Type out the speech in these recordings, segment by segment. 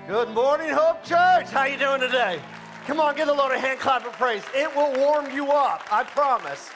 Good morning, Hope Church. How you doing today? Come on, give the Lord a hand clap of praise. It will warm you up, I promise.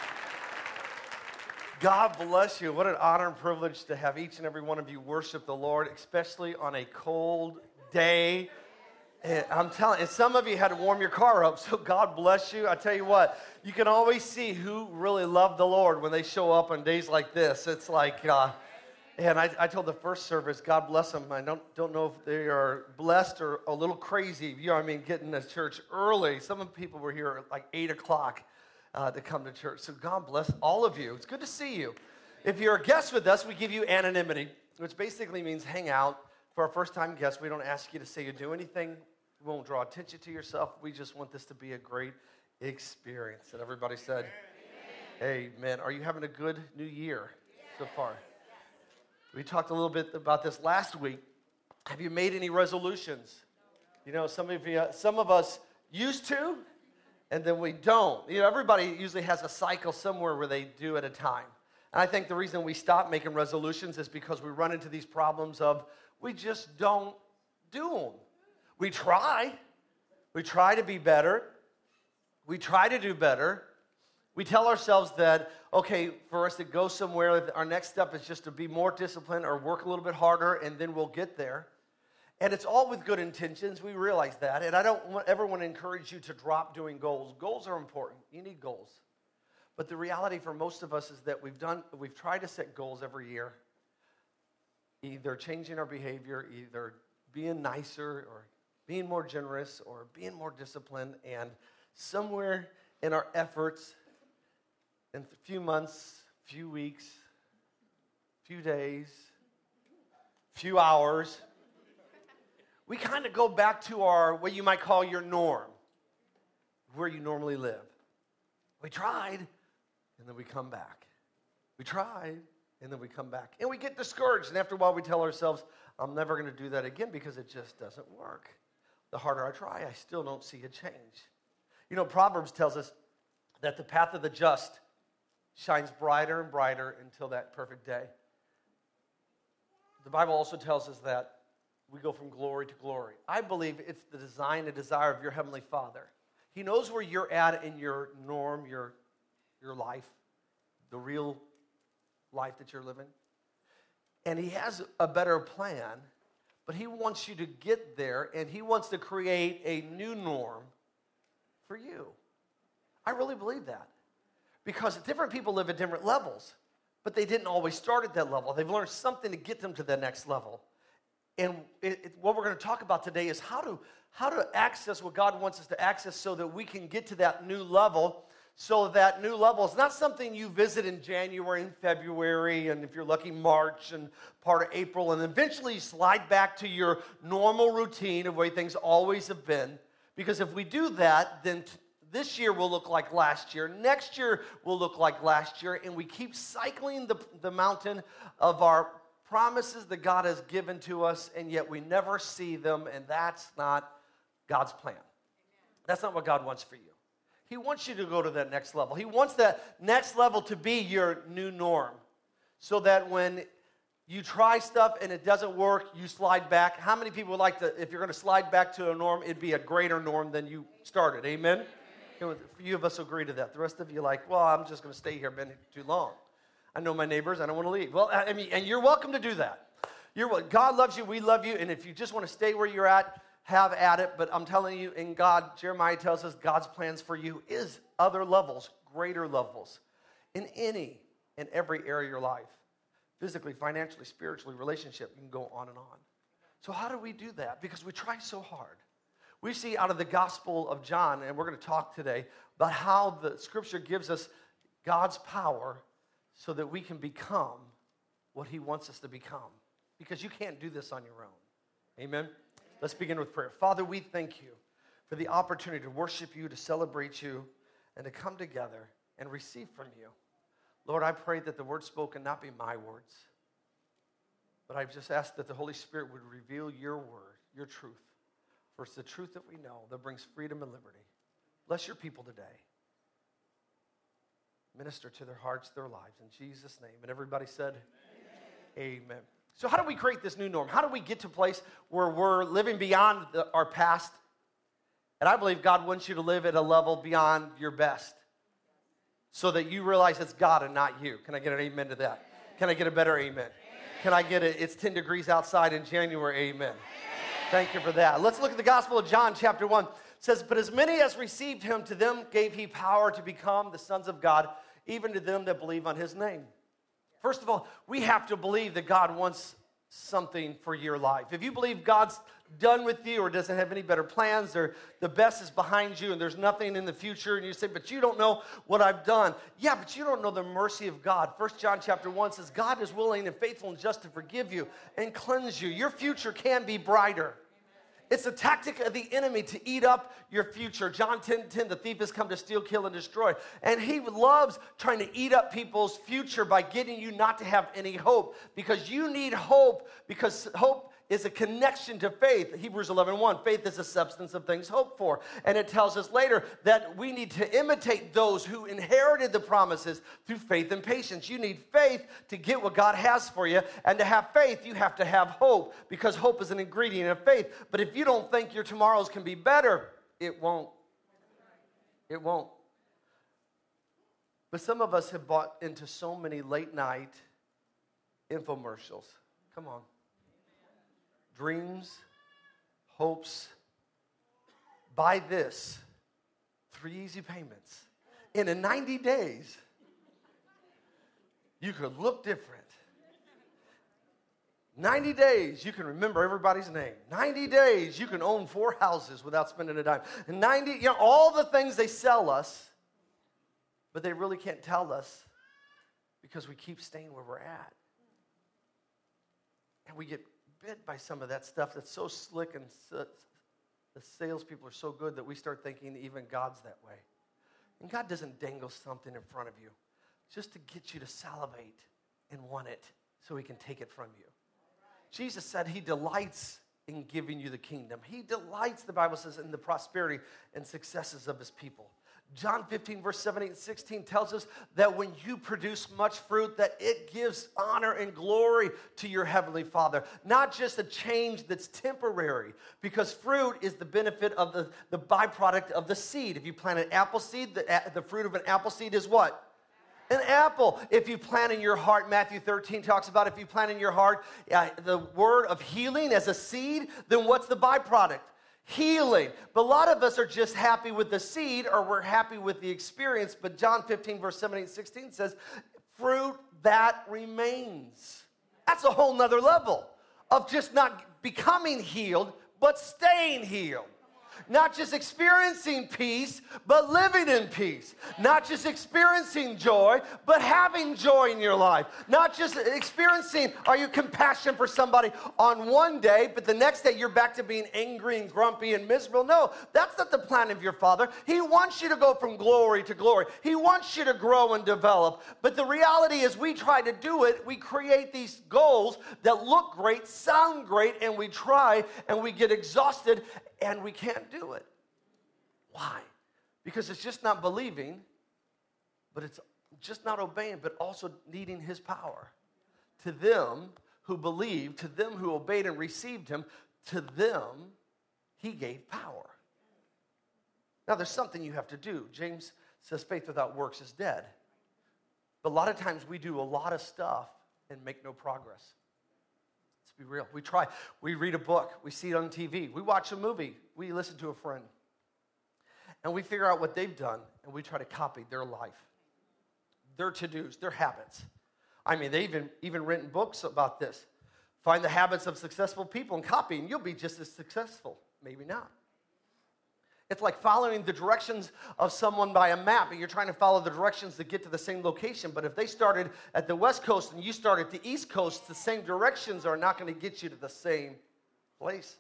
God bless you. What an honor and privilege to have each and every one of you worship the Lord, especially on a cold day. And I'm telling you, some of you had to warm your car up, so God bless you. I tell you what, you can always see who really loved the Lord when they show up on days like this. It's like... And I told the first service, God bless them. I don't know if they are blessed or a little crazy, you know what I mean, getting to church early. Some of the people were here at like 8 o'clock to come to church. So God bless all of you. It's good to see you. If you're a guest with us, we give you anonymity, which basically means hang out. For our first-time guests, we don't ask you to say you do anything. We won't draw attention to yourself. We just want this to be a great experience. And everybody said, Amen. Amen. Are you having a good new year so far? We talked a little bit about this last week. Have you made any resolutions? You know, some of us used to, and then we don't. You know, everybody usually has a cycle somewhere where they do at a time. And I think the reason we stop making resolutions is because we run into these problems of we just don't do them. We try to be better. We try to do better. We tell ourselves that, okay, for us to go somewhere, our next step is just to be more disciplined or work a little bit harder, and then we'll get there. And it's all with good intentions. We realize that. And I don't ever want to encourage you to drop doing goals. Goals are important. You need goals. But the reality for most of us is that we've tried to set goals every year, either changing our behavior, either being nicer or being more generous or being more disciplined. And somewhere in our efforts, in a few months, few weeks, few days, few hours, we kind of go back to our, what you might call your norm, where you normally live. We tried, and then we come back. We tried, and then we come back. And we get discouraged, and after a while we tell ourselves, I'm never going to do that again because it just doesn't work. The harder I try, I still don't see a change. You know, Proverbs tells us that the path of the just shines brighter and brighter until that perfect day. The Bible also tells us that we go from glory to glory. I believe it's the design and desire of your Heavenly Father. He knows where you're at in your norm, your life, the real life that you're living. And He has a better plan, but He wants you to get there, and He wants to create a new norm for you. I really believe that. Because different people live at different levels, but they didn't always start at that level. They've learned something to get them to the next level. And what we're going to talk about today is how to access what God wants us to access so that we can get to that new level. So that new level is not something you visit in January and February, and if you're lucky, March and part of April, and eventually you slide back to your normal routine of the way things always have been. Because if we do that, then this year will look like last year. Next year will look like last year. And we keep cycling the mountain of our promises that God has given to us, and yet we never see them, and that's not God's plan. That's not what God wants for you. He wants you to go to that next level. He wants that next level to be your new norm, so that when you try stuff and it doesn't work, you slide back. How many people would like to, if you're going to slide back to a norm, it'd be a greater norm than you started? Amen? A few of us agree to that. The rest of you are like, well, I'm just going to stay here. I've been too long. I know my neighbors. I don't want to leave. Well, I mean, and you're welcome to do that. God loves you. We love you. And if you just want to stay where you're at, have at it. But I'm telling you, in God, Jeremiah tells us God's plans for you is other levels, greater levels, in any and every area of your life. Physically, financially, spiritually, relationship. You can go on and on. So how do we do that? Because we try so hard. We see out of the Gospel of John, and we're going to talk today about how the Scripture gives us God's power so that we can become what He wants us to become. Because you can't do this on your own. Amen? Let's begin with prayer. Father, we thank you for the opportunity to worship you, to celebrate you, and to come together and receive from you. Lord, I pray that the words spoken not be my words, but I just ask that the Holy Spirit would reveal your word, your truth. For it's the truth that we know that brings freedom and liberty. Bless your people today. Minister to their hearts, their lives. In Jesus' name. And everybody said, Amen. Amen. So how do we create this new norm? How do we get to a place where we're living beyond our past? And I believe God wants you to live at a level beyond your best so that you realize it's God and not you. Can I get an amen to that? Can I get a better amen? Can I get it? It's 10 degrees outside in January. Amen. Thank you for that. Let's look at the Gospel of John, chapter 1. It says, but as many as received him, to them gave he power to become the sons of God, even to them that believe on his name. First of all, we have to believe that God wants something for your life. If you believe God's done with you or doesn't have any better plans or the best is behind you and there's nothing in the future and you say, but you don't know what I've done. Yeah, but you don't know the mercy of God. 1 John chapter 1 says, God is willing and faithful and just to forgive you and cleanse you. Your future can be brighter. It's a tactic of the enemy to eat up your future. John 10:10, the thief has come to steal, kill, and destroy. And he loves trying to eat up people's future by getting you not to have any hope. Because you need hope, because hope is a connection to faith. Hebrews 11:1, faith is the substance of things hoped for. And it tells us later that we need to imitate those who inherited the promises through faith and patience. You need faith to get what God has for you. And to have faith, you have to have hope, because hope is an ingredient of faith. But if you don't think your tomorrows can be better, it won't. It won't. But some of us have bought into so many late night infomercials. Come on. Dreams, hopes. Buy this. 3 easy payments. In 90 days, you could look different. 90 days, you can remember everybody's name. 90 days, you can own 4 houses without spending a dime. And 90, all the things they sell us, but they really can't tell us because we keep staying where we're at. And we get bit by some of that stuff that's so slick, and the salespeople are so good that we start thinking even God's that way. And God doesn't dangle something in front of you just to get you to salivate and want it so he can take it from you. Jesus said he delights in giving you the kingdom. He delights, the Bible says, in the prosperity and successes of his people. John 15, verse 17 and 16 tells us that when you produce much fruit, that it gives honor and glory to your heavenly Father. Not just a change that's temporary, because fruit is the benefit of the byproduct of the seed. If you plant an apple seed, the fruit of an apple seed is what? An apple. If you plant in your heart, Matthew 13 talks about if you plant in your heart the word of healing as a seed, then what's the byproduct? Healing. But a lot of us are just happy with the seed, or we're happy with the experience. But John 15, verse 17 and 16 says, fruit that remains. That's a whole nother level of just not becoming healed, but staying healed. Not just experiencing peace, but living in peace. Not just experiencing joy, but having joy in your life. Not just experiencing, are you compassion for somebody on one day, but the next day you're back to being angry and grumpy and miserable. No, that's not the plan of your Father. He wants you to go from glory to glory. He wants you to grow and develop. But the reality is we try to do it. We create these goals that look great, sound great, and we try and we get exhausted and we can't do it. Why? Because it's just not believing, but it's just not obeying, but also needing his power. To them who believed, to them who obeyed and received him, to them he gave power. Now there's something you have to do. James says faith without works is dead. But a lot of times we do a lot of stuff and make no progress. Be real. We try. We read a book. We see it on TV. We watch a movie. We listen to a friend. And we figure out what they've done, and we try to copy their life, their to-dos, their habits. I mean, they've even written books about this. Find the habits of successful people and copy, and you'll be just as successful. Maybe not. It's like following the directions of someone by a map, and you're trying to follow the directions to get to the same location. But if they started at the West Coast and you start at the East Coast, the same directions are not going to get you to the same place.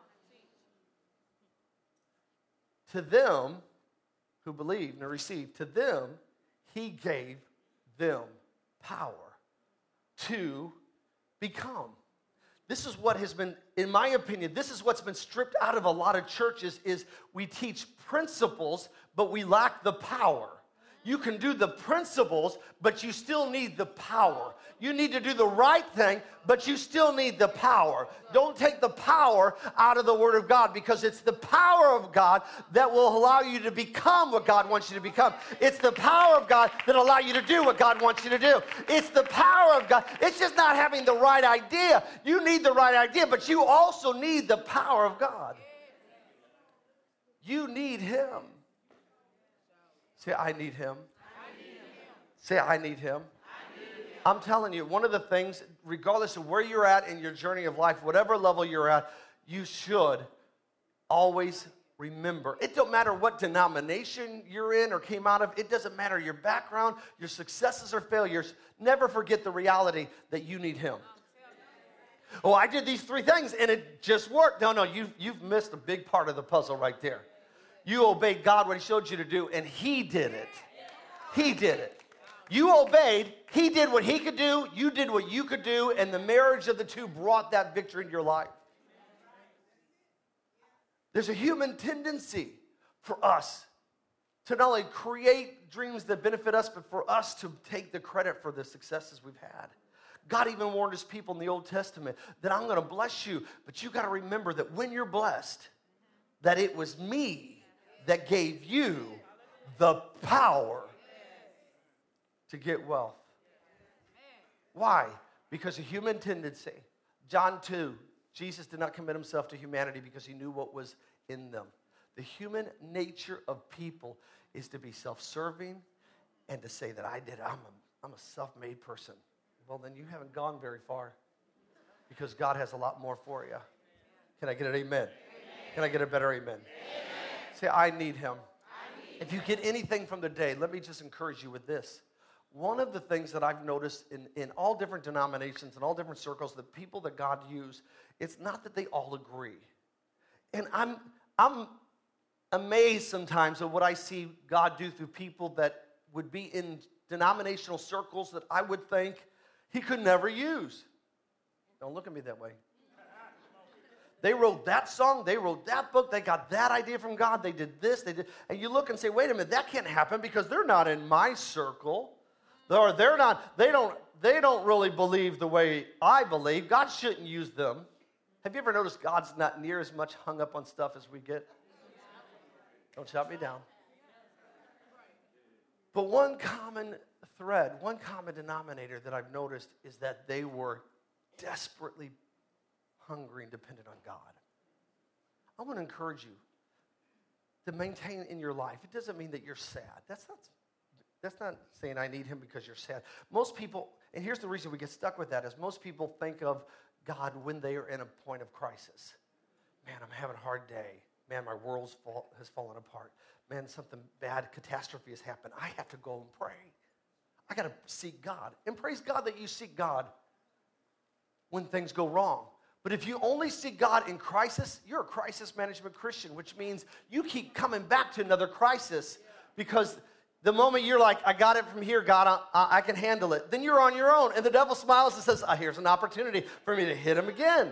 To them who believed and received, to them he gave them power to become. This is what has been, in my opinion, this is what's been stripped out of a lot of churches is we teach principles, but we lack the power. You can do the principles, but you still need the power. You need to do the right thing, but you still need the power. Don't take the power out of the Word of God, because it's the power of God that will allow you to become what God wants you to become. It's the power of God that will allow you to do what God wants you to do. It's the power of God. It's just not having the right idea. You need the right idea, but you also need the power of God. You need Him. Say, I need Him. Say, I need Him. I'm telling you, one of the things, regardless of where you're at in your journey of life, whatever level you're at, you should always remember. It don't matter what denomination you're in or came out of. It doesn't matter your background, your successes or failures. Never forget the reality that you need Him. Oh, I did these 3 things and it just worked. No, you've missed a big part of the puzzle right there. You obeyed God what He showed you to do, and He did it. He did it. You obeyed. He did what He could do. You did what you could do, and the marriage of the two brought that victory in your life. There's a human tendency for us to not only create dreams that benefit us, but for us to take the credit for the successes we've had. God even warned His people in the Old Testament that I'm going to bless you, but you got to remember that when you're blessed, that it was me that gave you the power to get wealth. Why? Because of human tendency. John 2, Jesus did not commit Himself to humanity because He knew what was in them. The human nature of people is to be self-serving and to say that I'm a self-made person. Well, then you haven't gone very far, because God has a lot more for you. Can I get an amen? Can I get a better amen? Say, I need Him. If you get anything from the day, let me just encourage you with this. One of the things that I've noticed in all different denominations and all different circles, the people that God used, it's not that they all agree. And I'm amazed sometimes at what I see God do through people that would be in denominational circles that I would think He could never use. Don't look at me that way. They wrote that song, they wrote that book, they got that idea from God, they did this, they did, and you look and say, wait a minute, that can't happen because they're not in my circle. Or they don't really believe the way I believe. God shouldn't use them. Have you ever noticed God's not near as much hung up on stuff as we get? Don't shut me down. But one common thread, one common denominator that I've noticed is that they were desperately hungry and dependent on God. I want to encourage you to maintain in your life. It doesn't mean that you're sad. That's not saying I need Him because you're sad. Most people, and here's the reason we get stuck with that, is most people think of God when they are in a point of crisis. Man, I'm having a hard day. Man, my world has fallen apart. Man, something bad, catastrophe has happened. I have to go and pray. I got to seek God. And praise God that you seek God when things go wrong. But if you only seek God in crisis, you're a crisis management Christian, which means you keep coming back to another crisis, because the moment you're like, I got it from here, God, I can handle it, then you're on your own. And the devil smiles and says, here's an opportunity for me to hit him again.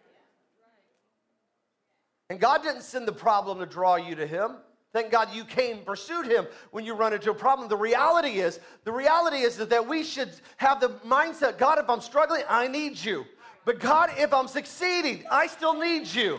And God didn't send the problem to draw you to Him. Thank God you came and pursued Him when you run into a problem. The reality is that we should have the mindset, God, if I'm struggling, I need you. But God, if I'm succeeding, I still need you.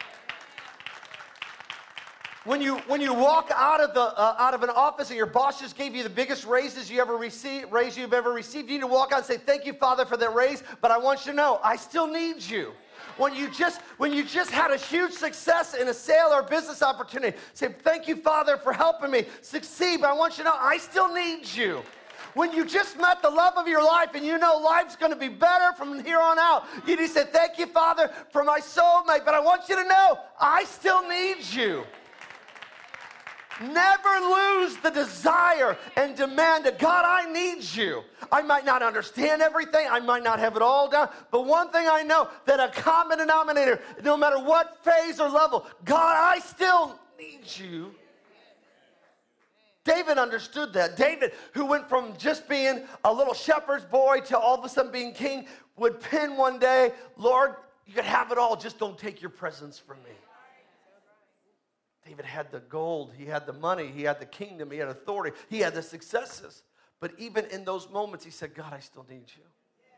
When you walk out of an office and your boss just gave you the biggest raise you've ever received, you need to walk out and say, thank you, Father, for that raise, but I want you to know, I still need you. When you just had a huge success in a sale or business opportunity, say, thank you, Father, for helping me succeed, but I want you to know, I still need you. When you just met the love of your life and you know life's going to be better from here on out, you need to say, thank you, Father, for my soulmate, but I want you to know, I still need you. Never lose the desire and demand that, God, I need you. I might not understand everything. I might not have it all down. But one thing I know, that a common denominator, no matter what phase or level, God, I still need you. David understood that. David, who went from just being a little shepherd's boy to all of a sudden being king, would pen one day, Lord, you can have it all, just don't take your presence from me. David had the gold, he had the money, he had the kingdom, he had authority, he had the successes. But even in those moments, he said, God, I still need you.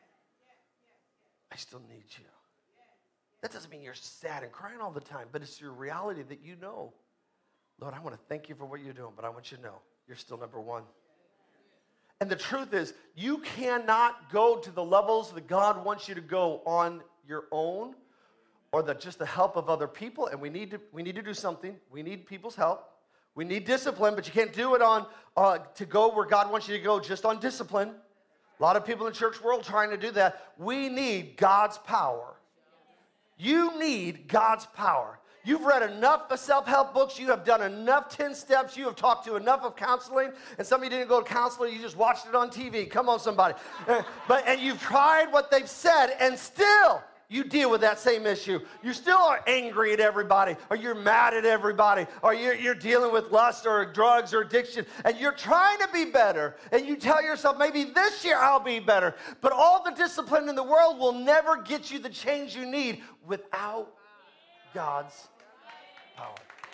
I still need you. That doesn't mean you're sad and crying all the time, but it's your reality that you know, Lord, I want to thank you for what you're doing, but I want you to know you're still number one. And the truth is, you cannot go to the levels that God wants you to go on your own or just the help of other people. And we need to do something. We need people's help. We need discipline, but you can't do it to go where God wants you to go just on discipline. A lot of people in the church world trying to do that. We need God's power. You need God's power. You've read enough self-help books. You have done enough 10 steps. You have talked to enough of counseling. And some of you didn't go to counseling. You just watched it on TV. Come on, somebody. And you've tried what they've said, and still you deal with that same issue. You still are angry at everybody, or you're mad at everybody, or you're dealing with lust or drugs or addiction, and you're trying to be better, and you tell yourself, maybe this year I'll be better. But all the discipline in the world will never get you the change you need without God's power.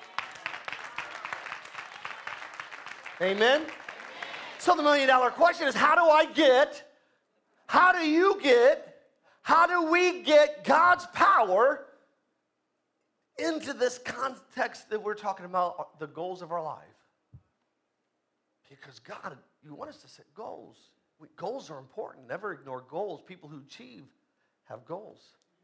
Amen? So the $1 million question is, how do we get God's power into this context that we're talking about, the goals of our life? Because God, you want us to set goals. Goals are important. Never ignore goals. People who achieve have goals.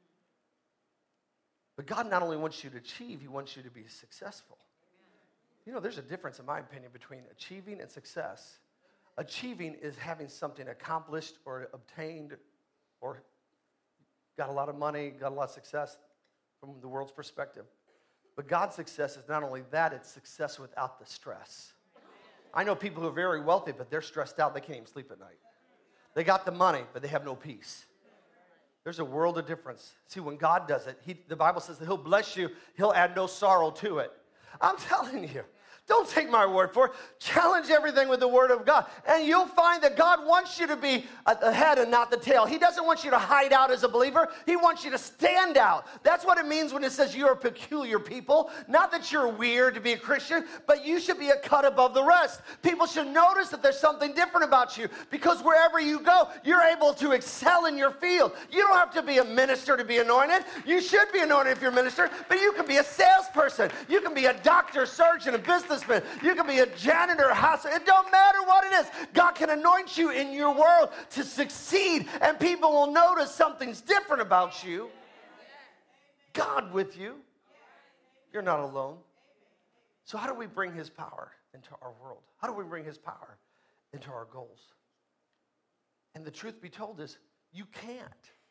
But God not only wants you to achieve, he wants you to be successful. You know, there's a difference, in my opinion, between achieving and success. Achieving is having something accomplished or obtained or got a lot of money, got a lot of success from the world's perspective. But God's success is not only that, it's success without the stress. I know people who are very wealthy, but they're stressed out. They can't even sleep at night. They got the money, but they have no peace. There's a world of difference. See, when God does it, the Bible says that he'll bless you. He'll add no sorrow to it. I'm telling you. Don't take my word for it. Challenge everything with the word of God. And you'll find that God wants you to be the head and not the tail. He doesn't want you to hide out as a believer. He wants you to stand out. That's what it means when it says you're a peculiar people. Not that you're weird to be a Christian, but you should be a cut above the rest. People should notice that there's something different about you, because wherever you go, you're able to excel in your field. You don't have to be a minister to be anointed. You should be anointed if you're a minister, but you can be a salesperson. You can be a doctor, surgeon, a businessman. You can be a janitor, house. It don't matter what it is. God can anoint you in your world to succeed, and people will notice something's different about you. God with you. You're not alone. So how do we bring his power into our world? How do we bring his power into our goals? And the truth be told is, you can't.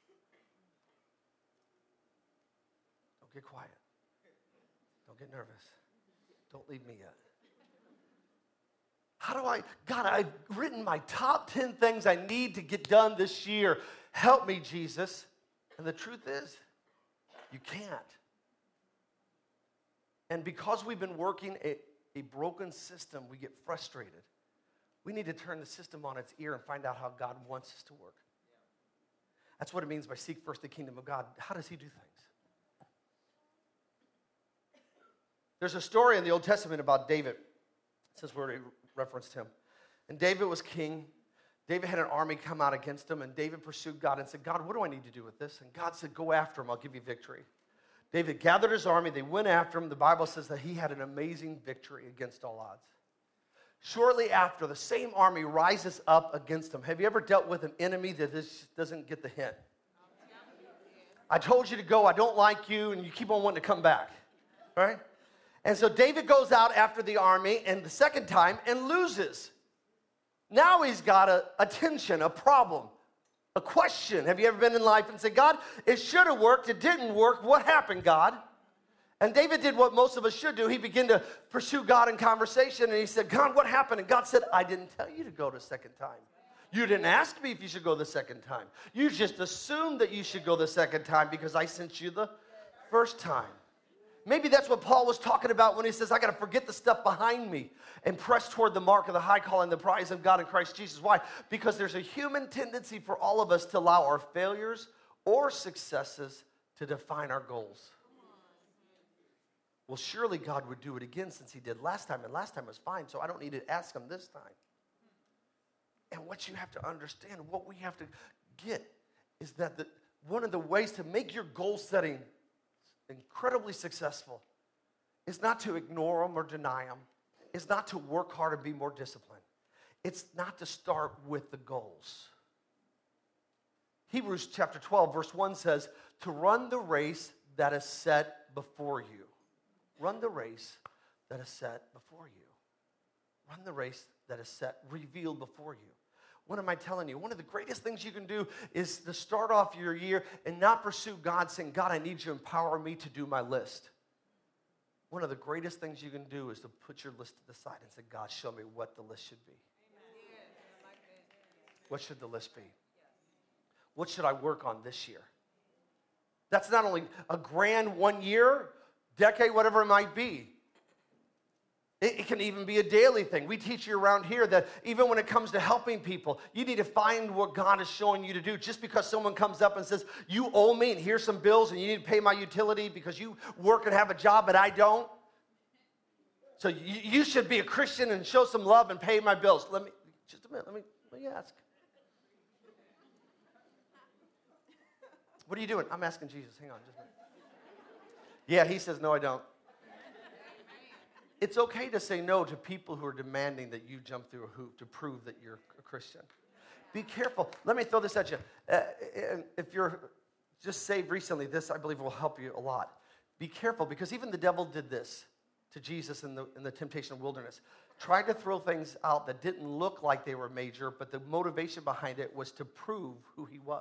Don't get quiet. Don't get nervous. Don't leave me yet. God, I've written my top 10 things I need to get done this year. Help me, Jesus. And the truth is, you can't. And because we've been working a broken system, we get frustrated. We need to turn the system on its ear and find out how God wants us to work. That's what it means by seek first the kingdom of God. How does he do things? There's a story in the Old Testament about David. It says where he referenced him. And David was king. David had an army come out against him, and David pursued God and said, God, what do I need to do with this? And God said, go after him. I'll give you victory. David gathered his army. They went after him. The Bible says that he had an amazing victory against all odds. Shortly after, the same army rises up against him. Have you ever dealt with an enemy that doesn't get the hint? I told you to go. I don't like you, and you keep on wanting to come back. Right? And so David goes out after the army, and the second time, and loses. Now he's got a tension, a problem, a question. Have you ever been in life and said, God, it should have worked, it didn't work, what happened, God? And David did what most of us should do. He began to pursue God in conversation, and he said, God, what happened? And God said, I didn't tell you to go the second time. You didn't ask me if you should go the second time. You just assumed that you should go the second time because I sent you the first time. Maybe that's what Paul was talking about when he says, I got to forget the stuff behind me and press toward the mark of the high call and the prize of God in Christ Jesus. Why? Because there's a human tendency for all of us to allow our failures or successes to define our goals. Well, surely God would do it again since he did last time, and last time was fine, so I don't need to ask him this time. And what you have to understand, what we have to get, is that one of the ways to make your goal setting incredibly successful is not to ignore them or deny them. It's not to work hard and be more disciplined. It's not to start with the goals. Hebrews chapter 12, verse 1 says, to run the race that is set before you. Run the race that is set before you. Run the race that is set, revealed before you. What am I telling you? One of the greatest things you can do is to start off your year and not pursue God saying, God, I need you to empower me to do my list. One of the greatest things you can do is to put your list to the side and say, God, show me what the list should be. What should the list be? What should I work on this year? That's not only a grand 1 year, decade, whatever it might be. It can even be a daily thing. We teach you around here that even when it comes to helping people, you need to find what God is showing you to do. Just because someone comes up and says, you owe me and here's some bills and you need to pay my utility because you work and have a job but I don't. So you should be a Christian and show some love and pay my bills. Just a minute, let me ask. What are you doing? I'm asking Jesus. Hang on just a minute. Yeah, he says, no, I don't. It's okay to say no to people who are demanding that you jump through a hoop to prove that you're a Christian. Be careful. Let me throw this at you. If you're just saved recently, this, I believe, will help you a lot. Be careful, because even the devil did this to Jesus in the temptation of wilderness. Tried to throw things out that didn't look like they were major, but the motivation behind it was to prove who he was.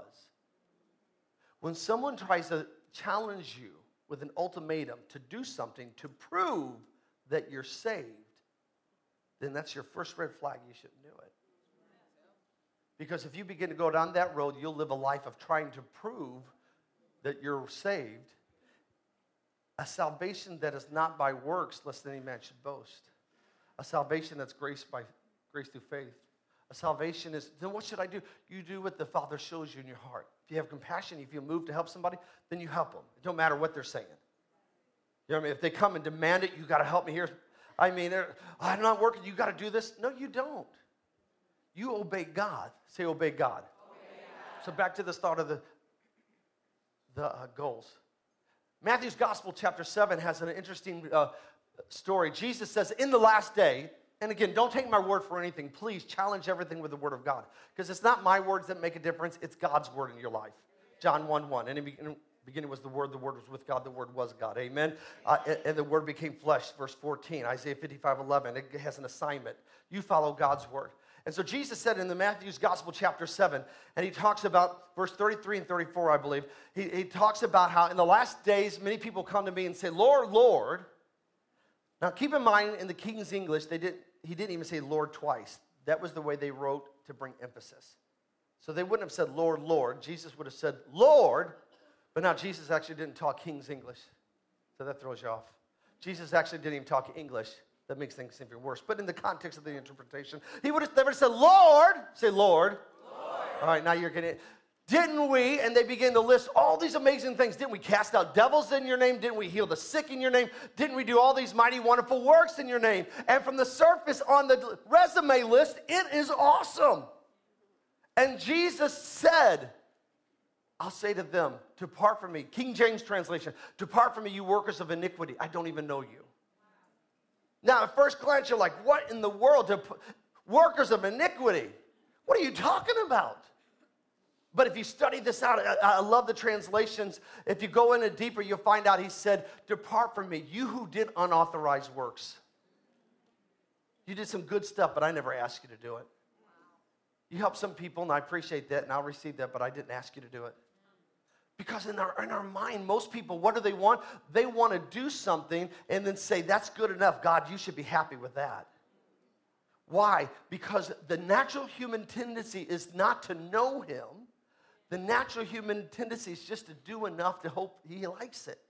When someone tries to challenge you with an ultimatum to do something to prove that you're saved, then that's your first red flag. You shouldn't do it. Because if you begin to go down that road, you'll live a life of trying to prove that you're saved. A salvation that is not by works, lest any man should boast. A salvation that's grace through faith. A salvation is, then what should I do? You do what the Father shows you in your heart. If you have compassion, if you move to help somebody, then you help them. It don't matter what they're saying. You know what I mean? If they come and demand it, you got to help me here. I mean, I'm not working, you got to do this. No, you don't. You obey God. Say, obey God. Obey God. So back to the start of the goals. Matthew's Gospel, chapter 7, has an interesting story. Jesus says, in the last day, and again, don't take my word for anything. Please challenge everything with the word of God. Because it's not my words that make a difference. It's God's word in your life. John 1:1. And in the beginning was the Word was with God, the Word was God. Amen? And the Word became flesh, verse 14. Isaiah 55:11. It has an assignment. You follow God's word. And so Jesus said in the Matthew's Gospel, chapter 7, and he talks about verse 33 and 34, I believe. He talks about how in the last days, many people come to me and say, Lord, Lord. Now, keep in mind, in the King's English, he didn't even say Lord twice. That was the way they wrote to bring emphasis. So they wouldn't have said, Lord, Lord. Jesus would have said, Lord. But now Jesus actually didn't talk King's English. So that throws you off. Jesus actually didn't even talk English. That makes things even worse. But in the context of the interpretation, he would have never said, Lord. Say, Lord. Lord. All right, now you're getting it. Didn't we? And they begin to list all these amazing things. Didn't we cast out devils in your name? Didn't we heal the sick in your name? Didn't we do all these mighty, wonderful works in your name? And from the surface on the resume list, it is awesome. And Jesus said, I'll say to them, depart from me. King James translation, depart from me, you workers of iniquity. I don't even know you. Now, at first glance, you're like, what in the world? Workers of iniquity? What are you talking about? But if you study this out, I love the translations. If you go in it deeper, you'll find out he said, depart from me, you who did unauthorized works. You did some good stuff, but I never asked you to do it. You help some people, and I appreciate that, and I'll receive that, but I didn't ask you to do it. Because in our mind, most people, what do they want? They want to do something and then say, that's good enough. God, you should be happy with that. Why? Because the natural human tendency is not to know him. The natural human tendency is just to do enough to hope he likes it.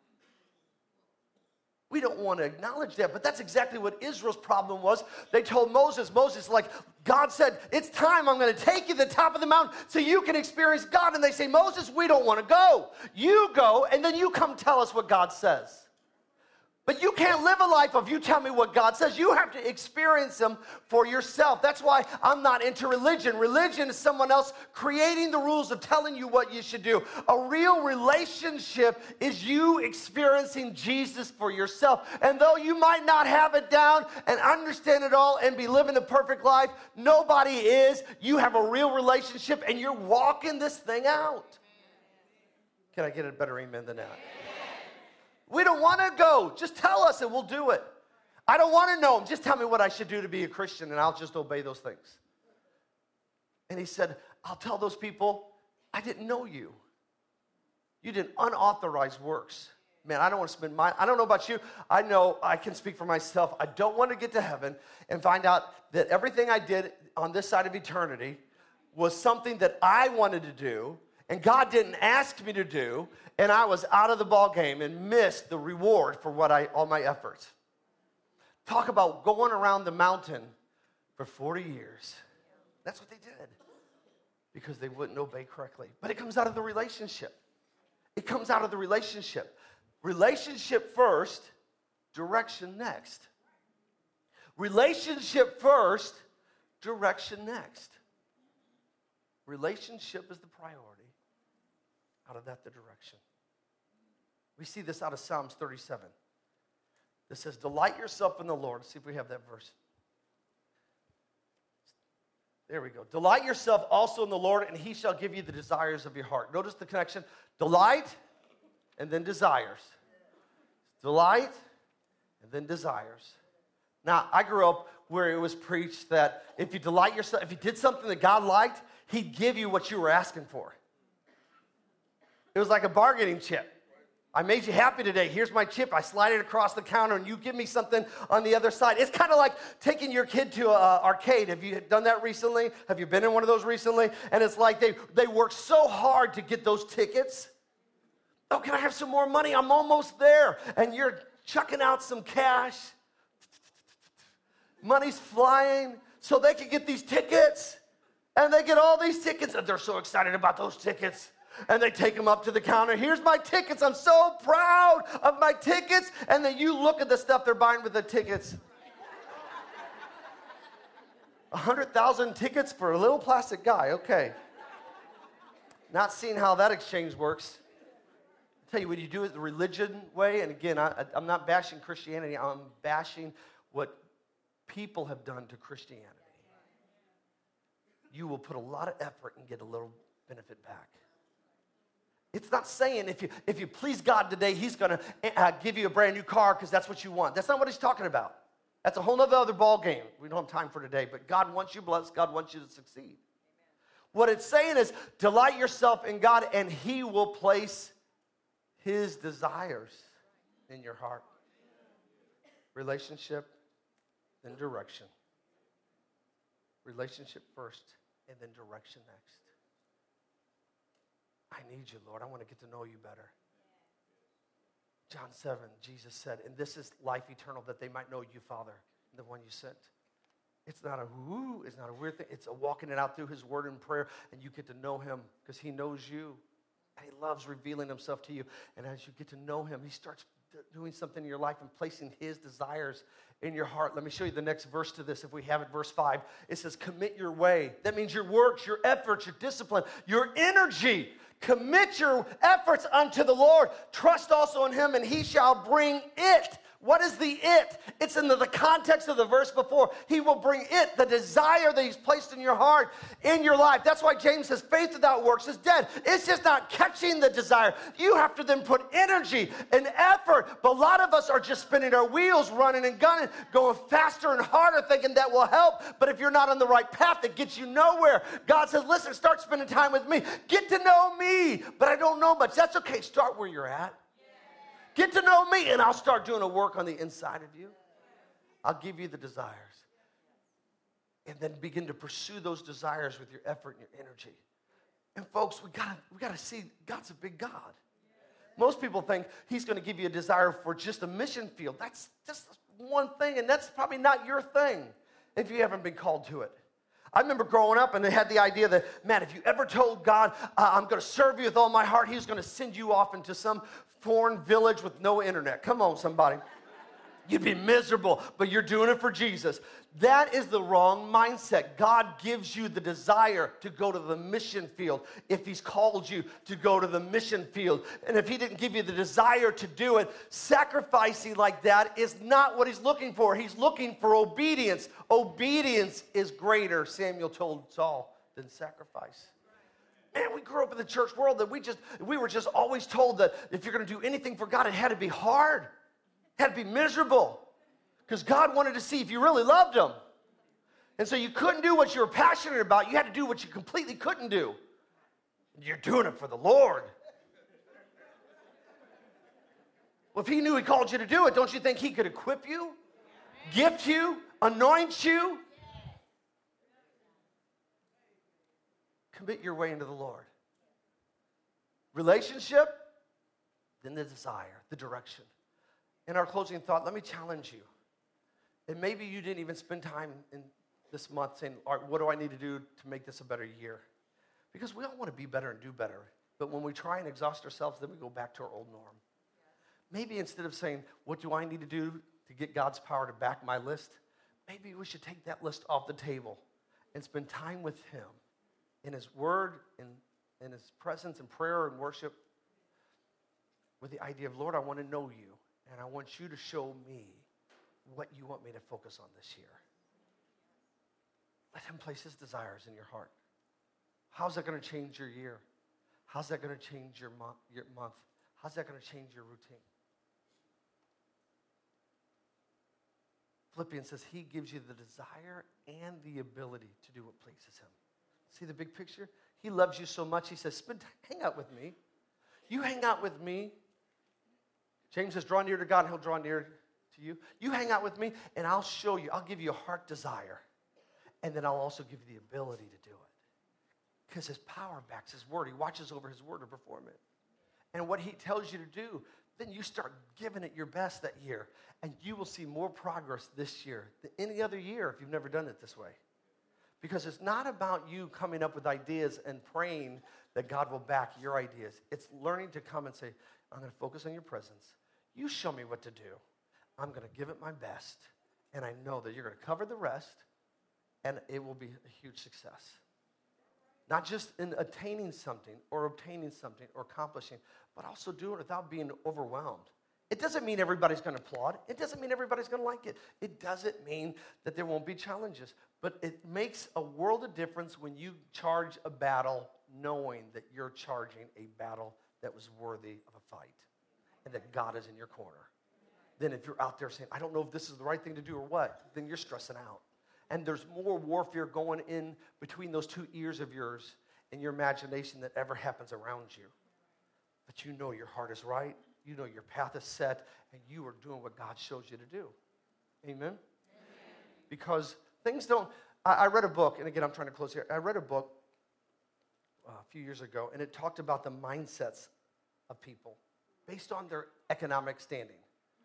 We don't want to acknowledge that, but that's exactly what Israel's problem was. They told Moses, like, God said, it's time, I'm going to take you to the top of the mountain so you can experience God. And they say, Moses, we don't want to go. You go, and then you come tell us what God says. But you can't live a life of you tell me what God says. You have to experience Him for yourself. That's why I'm not into religion. Religion is someone else creating the rules of telling you what you should do. A real relationship is you experiencing Jesus for yourself. And though you might not have it down and understand it all and be living a perfect life, nobody is. You have a real relationship and you're walking this thing out. Can I get a better amen than that? We don't want to go. Just tell us and we'll do it. I don't want to know him. Just tell me what I should do to be a Christian and I'll just obey those things. And he said, I'll tell those people, I didn't know you. You did unauthorized works. Man, I don't want to spend I don't know about you. I know I can speak for myself. I don't want to get to heaven and find out that everything I did on this side of eternity was something that I wanted to do and God didn't ask me to do, and I was out of the ball game and missed the reward for all my efforts. Talk about going around the mountain for 40 years. That's what they did because they wouldn't obey correctly. But it comes out of the relationship. It comes out of the relationship. Relationship first, direction next. Relationship first, direction next. Relationship is the priority. Out of that, the direction. We see this out of Psalms 37. It says, delight yourself in the Lord. Let's see if we have that verse. There we go. Delight yourself also in the Lord, and he shall give you the desires of your heart. Notice the connection. Delight, and then desires. Delight, and then desires. Now, I grew up where it was preached that if you delight yourself, if you did something that God liked, he'd give you what you were asking for. It was like a bargaining chip. I made you happy today. Here's my chip. I slide it across the counter, and you give me something on the other side. It's kind of like taking your kid to an arcade. Have you done that recently? Have you been in one of those recently? And it's like they work so hard to get those tickets. Oh, can I have some more money? I'm almost there. And you're chucking out some cash. Money's flying so they can get these tickets. And they get all these tickets, and they're so excited about those tickets. And they take them up to the counter. Here's my tickets. I'm so proud of my tickets. And then you look at the stuff they're buying with the tickets. 100,000 tickets for a little plastic guy. Okay. Not seeing how that exchange works. I'll tell you, when you do it the religion way, and again, I'm not bashing Christianity. I'm bashing what people have done to Christianity. You will put a lot of effort and get a little benefit back. It's not saying if you please God today, he's going to give you a brand new car because that's what you want. That's not what he's talking about. That's a whole other ball game. We don't have time for today, but God wants you blessed. God wants you to succeed. Amen. What it's saying is delight yourself in God and he will place his desires in your heart. Relationship, then direction. Relationship first, and then direction next. I need you, Lord. I want to get to know you better. John 7, Jesus said, and this is life eternal, that they might know you, Father, the one you sent. It's not a woo, it's not a weird thing. It's a walking it out through his word and prayer, and you get to know him because he knows you. And he loves revealing himself to you. And as you get to know him, he starts doing something in your life and placing his desires in your heart. Let me show you the next verse to this. If we have it, verse 5, it says, commit your way. That means your works, your efforts, your discipline, your energy. Commit your efforts unto the Lord. Trust also in him, and he shall bring it. What is the it? It's in the context of the verse before. He will bring it, the desire that he's placed in your heart, in your life. That's why James says faith without works is dead. It's just not catching the desire. You have to then put energy and effort. But a lot of us are just spinning our wheels, running and gunning, going faster and harder, thinking that will help. But if you're not on the right path, it gets you nowhere. God says, listen, start spending time with me. Get to know me. But I don't know much. That's okay. Start where you're at. Get to know me, and I'll start doing a work on the inside of you. I'll give you the desires. And then begin to pursue those desires with your effort and your energy. And folks, we gotta see God's a big God. Most people think he's going to give you a desire for just a mission field. That's just one thing, and that's probably not your thing if you haven't been called to it. I remember growing up, and they had the idea that, man, if you ever told God, I'm going to serve you with all my heart, he's going to send you off into some foreign village with no internet. Come on, somebody. You'd be miserable, but you're doing it for Jesus. That is the wrong mindset. God gives you the desire to go to the mission field if he's called you to go to the mission field. And if he didn't give you the desire to do it, sacrificing like that is not what he's looking for. He's looking for obedience. Obedience is greater, Samuel told Saul, than sacrifice. Man, we grew up in the church world that we were just always told that if you're going to do anything for God, it had to be hard. Had to be miserable, because God wanted to see if you really loved him. And so you couldn't do what you were passionate about. You had to do what you completely couldn't do. You're doing it for the Lord. Well, if he knew he called you to do it, don't you think he could equip you, gift you, anoint you? Commit your way into the Lord. Relationship, then the desire, the direction. In our closing thought, let me challenge you. And maybe you didn't even spend time in this month saying, all right, what do I need to do to make this a better year? Because we all want to be better and do better. But when we try and exhaust ourselves, then we go back to our old norm. Maybe instead of saying, what do I need to do to get God's power to back my list? Maybe we should take that list off the table and spend time with him in his word, in his presence, in prayer and worship, with the idea of, Lord, I want to know you. And I want you to show me what you want me to focus on this year. Let him place his desires in your heart. How's that going to change your year? How's that going to change your month? How's that going to change your routine? Philippians says he gives you the desire and the ability to do what pleases him. See the big picture? He loves you so much, he says, hang out with me. You hang out with me. James says, draw near to God, and he'll draw near to you. You hang out with me, and I'll show you. I'll give you a heart desire. And then I'll also give you the ability to do it. Because his power backs his word. He watches over his word to perform it. And what he tells you to do, then you start giving it your best that year. And you will see more progress this year than any other year if you've never done it this way. Because it's not about you coming up with ideas and praying that God will back your ideas. It's learning to come and say, I'm going to focus on your presence. You show me what to do. I'm going to give it my best. And I know that you're going to cover the rest, and it will be a huge success. Not just in attaining something or obtaining something or accomplishing, but also doing it without being overwhelmed. It doesn't mean everybody's going to applaud. It doesn't mean everybody's going to like it. It doesn't mean that there won't be challenges. But it makes a world of difference when you charge a battle knowing that you're charging a battle that was worthy of a fight and that God is in your corner. Then if you're out there saying, I don't know if this is the right thing to do or what, then you're stressing out. And there's more warfare going in between those two ears of yours and your imagination that ever happens around you. But you know your heart is right. You know your path is set, and you are doing what God shows you to do. Amen? Amen. Because things don't... I read a book, and again, I'm trying to close here. I read a book a few years ago, and it talked about the mindsets of people based on their economic standing.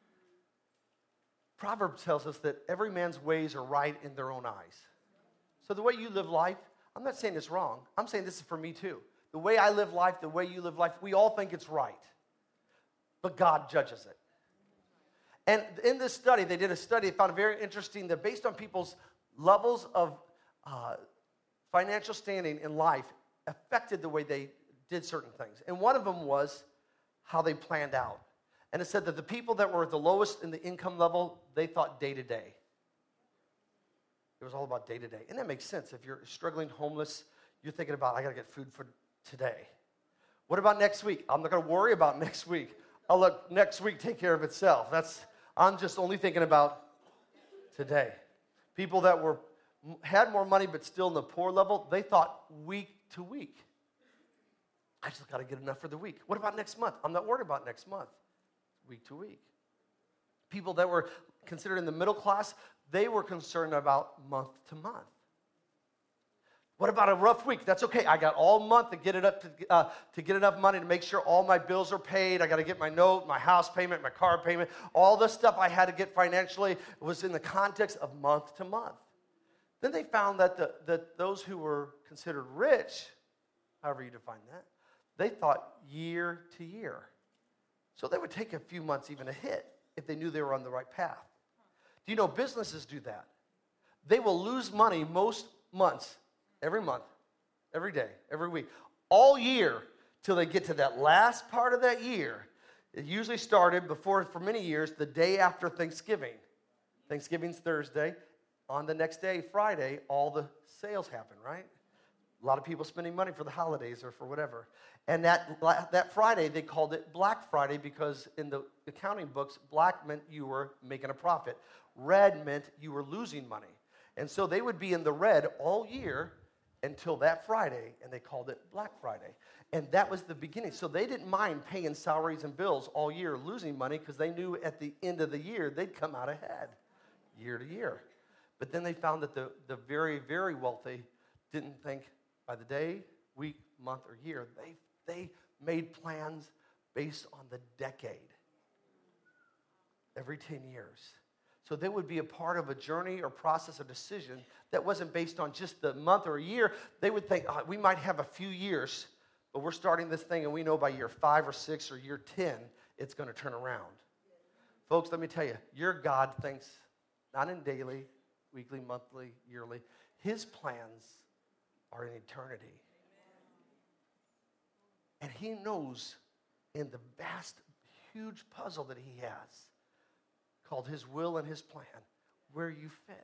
Proverbs tells us that every man's ways are right in their own eyes. So the way you live life, I'm not saying it's wrong. I'm saying this is for me too. The way I live life, the way you live life, we all think it's right. But God judges it. And in this study, they did a study, they found it very interesting that based on people's levels of financial standing in life, affected the way they did certain things. And one of them was how they planned out. And it said that the people that were at the lowest in the income level, they thought day to day. It was all about day to day. And that makes sense. If you're struggling homeless, you're thinking about, I got to get food for today. What about next week? I'm not going to worry about next week. I'll let next week take care of itself. I'm just only thinking about today. People that had more money but still in the poor level, they thought week to week. I just got to get enough for the week. What about next month? I'm not worried about next month. Week to week. People that were considered in the middle class, they were concerned about month to month. What about a rough week? That's okay. I got all month to get it up to get enough money to make sure all my bills are paid. I got to get my note, my house payment, my car payment. All the stuff I had to get financially was in the context of month to month. Then they found that those who were considered rich, however you define that, they thought year to year. So they would take a few months even a hit if they knew they were on the right path. Do you know businesses do that? They will lose money most months, every month, every day, every week, all year till they get to that last part of that year. It usually started before, for many years, the day after Thanksgiving. Thanksgiving's Thursday. On the next day, Friday, all the sales happen, right? A lot of people spending money for the holidays or for whatever. And that Friday, they called it Black Friday because in the accounting books, black meant you were making a profit. Red meant you were losing money. And so they would be in the red all year until that Friday, and they called it Black Friday. And that was the beginning. So they didn't mind paying salaries and bills all year, losing money, because they knew at the end of the year, they'd come out ahead year to year. But then they found that the very, very wealthy didn't think by the day, week, month, or year. They made plans based on the decade, every 10 years. So they would be a part of a journey or process or decision that wasn't based on just the month or a year. They would think, we might have a few years, but we're starting this thing, and we know by year 5 or 6 or year 10, it's going to turn around. Folks, let me tell you, your God thinks not in daily, weekly, monthly, yearly. His plans are in eternity. And he knows in the vast, huge puzzle that he has, called his will and his plan, where you fit.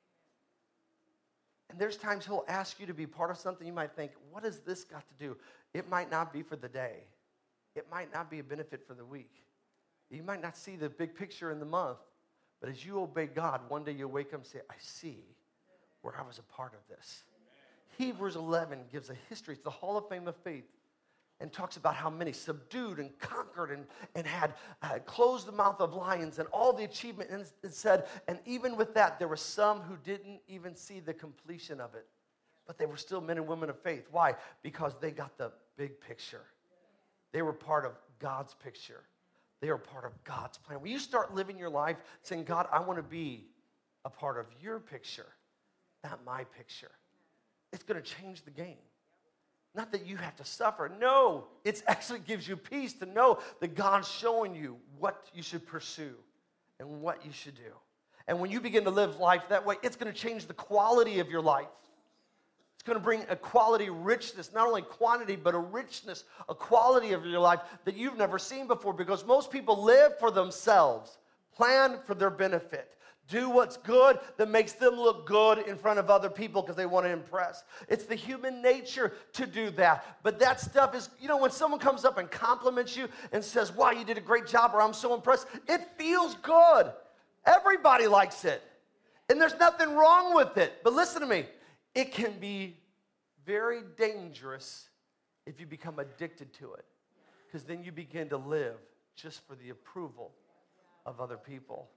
And there's times he'll ask you to be part of something. You might think, what has this got to do? It might not be for the day. It might not be a benefit for the week. You might not see the big picture in the month. But as you obey God, one day you'll wake up and say, I see where I was a part of this. Hebrews 11 gives a history. It's the Hall of Fame of Faith. And talks about how many subdued and conquered and had closed the mouth of lions and all the achievement. And it said, and even with that, there were some who didn't even see the completion of it. But they were still men and women of faith. Why? Because they got the big picture. They were part of God's picture. They are part of God's plan. When you start living your life saying, God, I want to be a part of your picture, not my picture, it's going to change the game. Not that you have to suffer. No, it actually gives you peace to know that God's showing you what you should pursue and what you should do. And when you begin to live life that way, it's going to change the quality of your life. It's going to bring a quality richness, not only quantity, but a richness, a quality of your life that you've never seen before, because most people live for themselves, plan for their benefit, do what's good that makes them look good in front of other people because they want to impress. It's the human nature to do that. But that stuff is, when someone comes up and compliments you and says, wow, you did a great job, or I'm so impressed, it feels good. Everybody likes it. And there's nothing wrong with it. But listen to me. It can be very dangerous if you become addicted to it, because then you begin to live just for the approval of other people.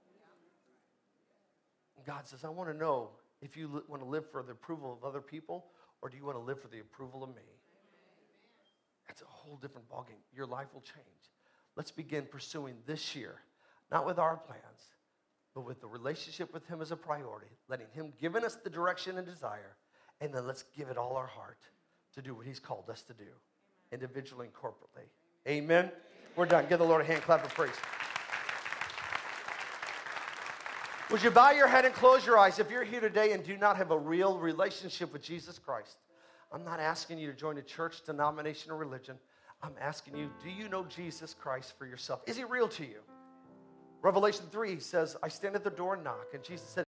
And God says, I want to know if you want to live for the approval of other people, or do you want to live for the approval of me? That's a whole different ballgame. Your life will change. Let's begin pursuing this year, not with our plans, but with the relationship with him as a priority, letting him give us the direction and desire. And then let's give it all our heart to do what he's called us to do, individually and corporately. Amen? We're done. Give the Lord a hand clap of praise. Would you bow your head and close your eyes? If you're here today and do not have a real relationship with Jesus Christ, I'm not asking you to join a church, denomination, or religion. I'm asking you, do you know Jesus Christ for yourself? Is he real to you? Revelation 3 says, I stand at the door and knock. And Jesus said,